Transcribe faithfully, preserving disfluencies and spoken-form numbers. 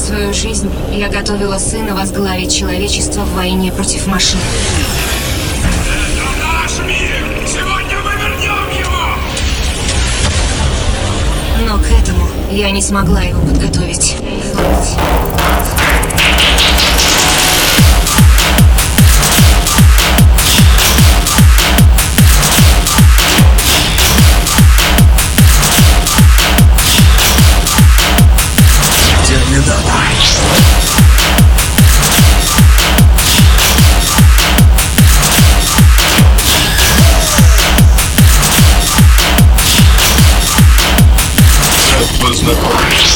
свою жизнь я готовила сына возглавить человечество в войне против машин. Это наш мир! Сегодня мы вернем его! Но к этому я не смогла его подготовить. Познакомься.